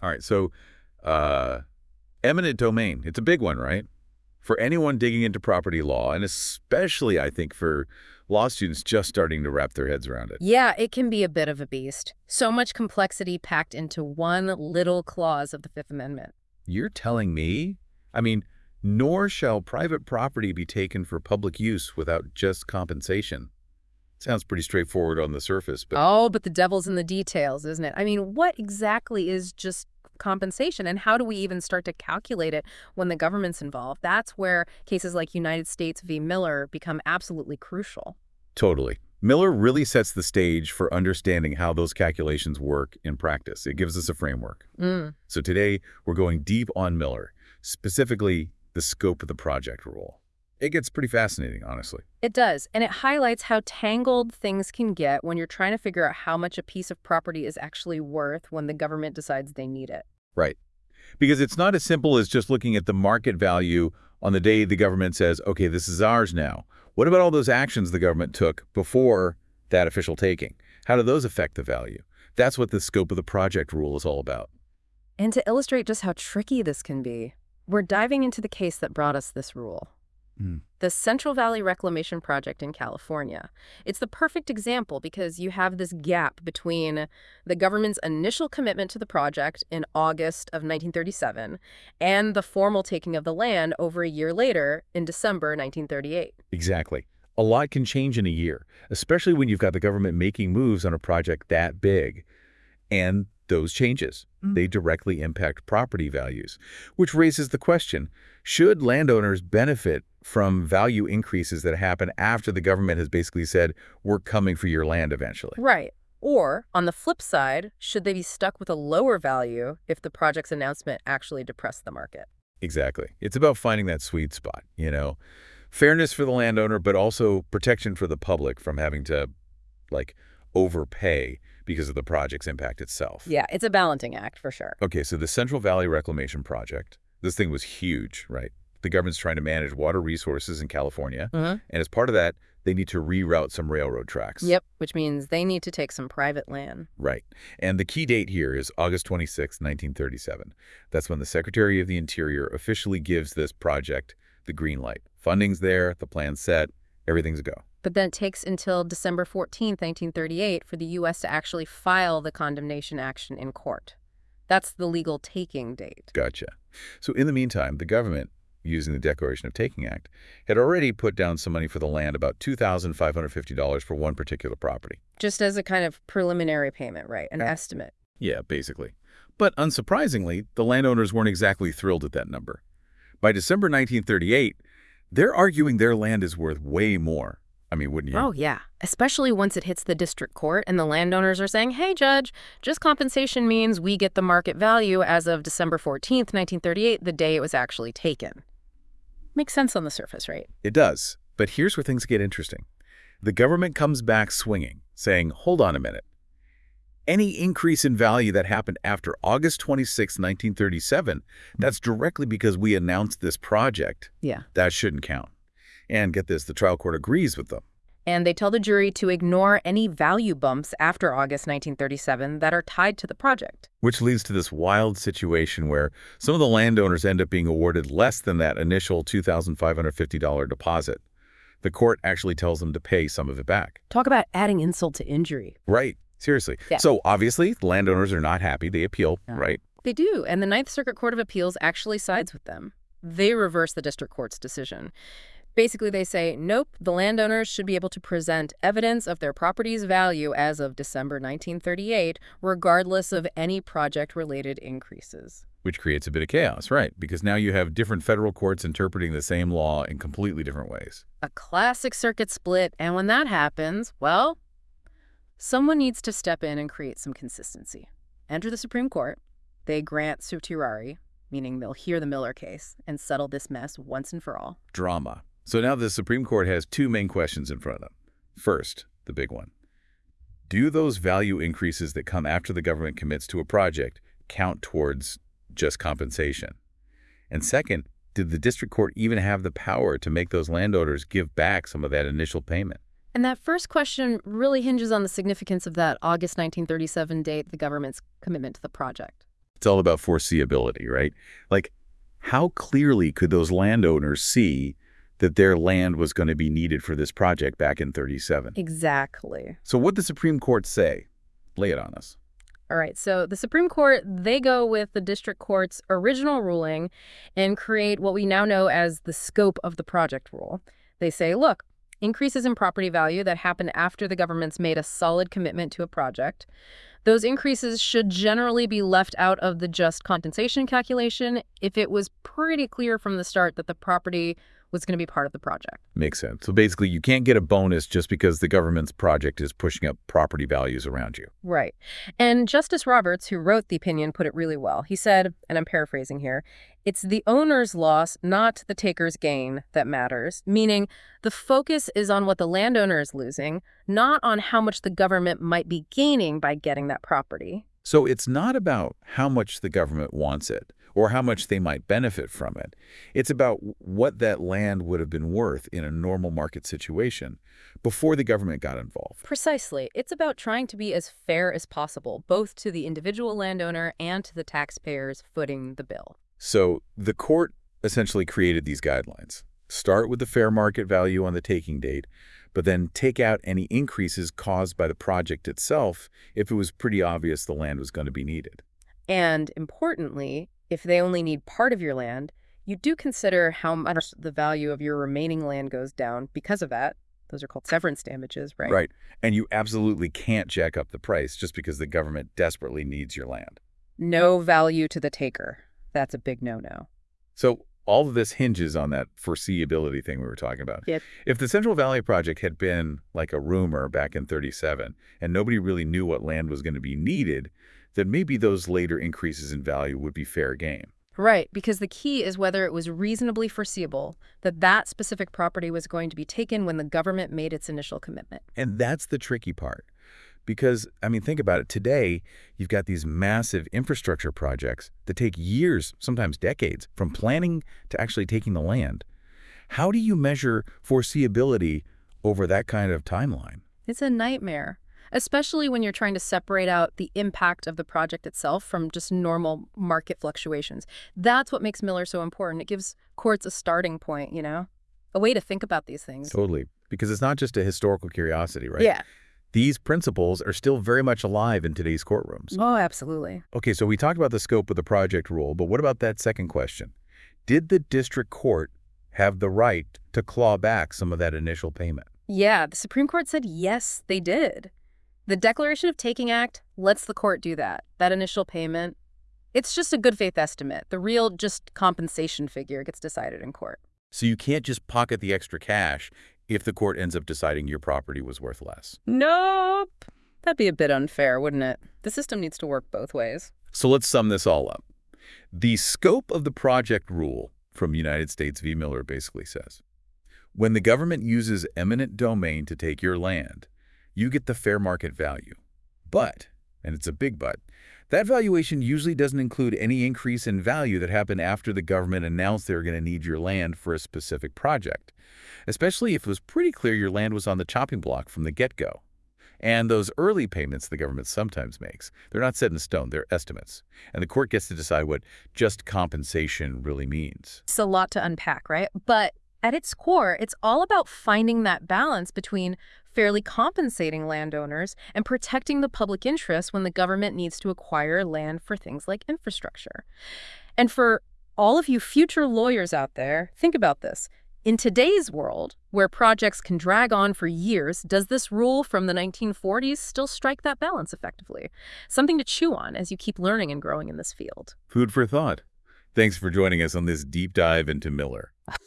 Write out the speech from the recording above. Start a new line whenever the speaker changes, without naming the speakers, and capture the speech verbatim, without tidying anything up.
All right, so uh, eminent domain, it's a big one, right? For anyone digging into property law, and especially, I think, for law students just starting to wrap their heads around it.
Yeah, it can be a bit of a beast. So much complexity packed into one little clause of the Fifth Amendment.
You're telling me? I mean, nor shall private property be taken for public use without just compensation. Sounds pretty straightforward on the surface, but
Oh, but the devil's in the details, isn't it? I mean, what exactly is just compensation, and how do we even start to calculate it when the government's involved? That's where cases like United States v. Miller become absolutely crucial.
totally. Miller really sets the stage for understanding how those calculations work in practice. It gives us a framework.
Mm.
So today, we're going deep on Miller, specifically the scope of the project rule. It gets pretty fascinating, honestly.
It does, and it highlights how tangled things can get when you're trying to figure out how much a piece of property is actually worth when the government decides they need it.
Right. Because it's not as simple as just looking at the market value on the day the government says, okay, this is ours now. What about all those actions the government took before that official taking? How do those affect the value? That's what the scope of the project rule is all about.
And to illustrate just how tricky this can be, we're diving into the case that brought us this rule.
Hmm.
The Central Valley Reclamation Project in California. It's the perfect example because you have this gap between the government's initial commitment to the project in August of nineteen thirty-seven and the formal taking of the land over a year later in December nineteen thirty-eight.
Exactly. A lot can change in a year, especially when you've got the government making moves on a project that big. And those changes,
Mm.
they directly impact property values, which raises the question, should landowners benefit from value increases that happen after the government has basically said, we're coming for your land eventually?
Right. Or, on the flip side, should they be stuck with a lower value if the project's announcement actually depressed the market?
Exactly. It's about finding that sweet spot, you know, fairness for the landowner, but also protection for the public from having to, like, overpay because of the project's impact itself.
Yeah, it's a balancing act for sure.
Okay, so the Central Valley Reclamation Project, this thing was huge, right? The government's trying to manage water resources in California,
Uh-huh.
and as part of that, they need to reroute some railroad tracks.
Yep, which means they need to take some private land.
Right. And the key date here is August twenty-sixth, nineteen thirty-seven. That's when the Secretary of the Interior officially gives this project the green light. Funding's there, the plan's set, everything's a go.
But then it takes until December fourteenth, nineteen thirty-eight for the U S to actually file the condemnation action in court. That's the legal taking date.
Gotcha. So in the meantime, the government, using the Declaration of Taking Act, had already put down some money for the land, about two thousand five hundred fifty dollars for one particular property.
Just as a kind of preliminary payment, right? An estimate.
Yeah, basically. But unsurprisingly, the landowners weren't exactly thrilled at that number. By December nineteen thirty-eight, they're arguing their land is worth way more. I mean, wouldn't you?
Oh, yeah. Especially once it hits the district court and the landowners are saying, hey, judge, just compensation means we get the market value as of December fourteenth, nineteen thirty-eight, the day it was actually taken. Makes sense on the surface, right?
It does. But here's where things get interesting. The government comes back swinging, saying, hold on a minute. Any increase in value that happened after August twenty-sixth, nineteen thirty-seven, that's directly because we announced this project.
Yeah.
That shouldn't count. And get this, the trial court agrees with them.
And they tell the jury to ignore any value bumps after August nineteen thirty-seven that are tied to the project.
Which leads to this wild situation where some of the landowners end up being awarded less than that initial two thousand five hundred fifty dollars deposit. The court actually tells them to pay some of it back.
Talk about adding insult to injury.
Right. Seriously.
Yeah.
So obviously, the landowners are not happy. They appeal,
Yeah.
right?
They do, and the Ninth Circuit Court of Appeals actually sides with them. They reverse the district court's decision. Basically, they say, nope, the landowners should be able to present evidence of their property's value as of December nineteen thirty-eight, regardless of any project-related increases.
Which creates a bit of chaos, right? Because now you have different federal courts interpreting the same law in completely different ways.
A classic circuit split, and when that happens, well, someone needs to step in and create some consistency. Enter the Supreme Court. They grant certiorari, meaning they'll hear the Miller case and settle this mess once and for all.
Drama. So now the Supreme Court has two main questions in front of them. First, the big one. Do those value increases that come after the government commits to a project count towards just compensation? And second, did the district court even have the power to make those landowners give back some of that initial payment?
And that first question really hinges on the significance of that August nineteen thirty-seven date, the government's commitment to the project.
It's all about foreseeability, right? Like, how clearly could those landowners see that their land was going to be needed for this project back in thirty-seven?
Exactly.
So what did the Supreme Court say? Lay it on us.
All right, so the Supreme Court, they go with the district court's original ruling and create what we now know as the scope of the project rule. They say, look, increases in property value that happen after the government's made a solid commitment to a project, those increases should generally be left out of the just compensation calculation if it was pretty clear from the start that the property was going to be part of the project.
Makes sense. So basically, you can't get a bonus just because the government's project is pushing up property values around you.
Right. And Justice Roberts, who wrote the opinion, put it really well. He said, and I'm paraphrasing here, it's the owner's loss, not the taker's gain, that matters, meaning the focus is on what the landowner is losing, not on how much the government might be gaining by getting that property.
So it's not about how much the government wants it or how much they might benefit from it. It's about what that land would have been worth in a normal market situation before the government got involved.
Precisely. It's about trying to be as fair as possible, both to the individual landowner and to the taxpayers footing the bill.
So the court essentially created these guidelines. Start with the fair market value on the taking date, but then take out any increases caused by the project itself if it was pretty obvious the land was going to be needed.
And importantly, if they only need part of your land, you do consider how much the value of your remaining land goes down because of that. Those are called severance damages, right?
Right. And you absolutely can't jack up the price just because the government desperately needs your land.
No value to the taker. That's a big no-no.
So all of this hinges on that foreseeability thing we were talking about.
Yep.
If the Central Valley Project had been like a rumor back in thirty-seven and nobody really knew what land was going to be needed, then maybe those later increases in value would be fair game.
Right, because the key is whether it was reasonably foreseeable that that specific property was going to be taken when the government made its initial commitment.
And that's the tricky part. Because, I mean, think about it. Today, you've got these massive infrastructure projects that take years, sometimes decades, from planning to actually taking the land. How do you measure foreseeability over that kind of timeline?
It's a nightmare, especially when you're trying to separate out the impact of the project itself from just normal market fluctuations. That's what makes Miller so important. It gives courts a starting point, you know, a way to think about these things.
Totally. Because it's not just a historical curiosity, right?
Yeah.
These principles are still very much alive in today's courtrooms.
Oh, absolutely.
Okay, so we talked about the scope of the project rule, but what about that second question? Did the district court have the right to claw back some of that initial payment?
Yeah, the Supreme Court said yes, they did. The Declaration of Taking Act lets the court do that. That initial payment, it's just a good faith estimate. The real just compensation figure gets decided in court.
So you can't just pocket the extra cash if the court ends up deciding your property was worth less.
Nope. That'd be a bit unfair, wouldn't it? The system needs to work both ways.
So let's sum this all up. The scope of the project rule from United States v. Miller basically says, when the government uses eminent domain to take your land, you get the fair market value. But, and it's a big but, that valuation usually doesn't include any increase in value that happened after the government announced they were going to need your land for a specific project, especially if it was pretty clear your land was on the chopping block from the get-go. And those early payments the government sometimes makes, they're not set in stone, they're estimates. And the court gets to decide what just compensation really means.
It's a lot to unpack, right? But at its core, it's all about finding that balance between fairly compensating landowners and protecting the public interest when the government needs to acquire land for things like infrastructure. And for all of you future lawyers out there, think about this. In today's world, where projects can drag on for years, does this rule from the nineteen forties still strike that balance effectively? Something to chew on as you keep learning and growing in this field.
Food for thought. Thanks for joining us on this deep dive into Miller.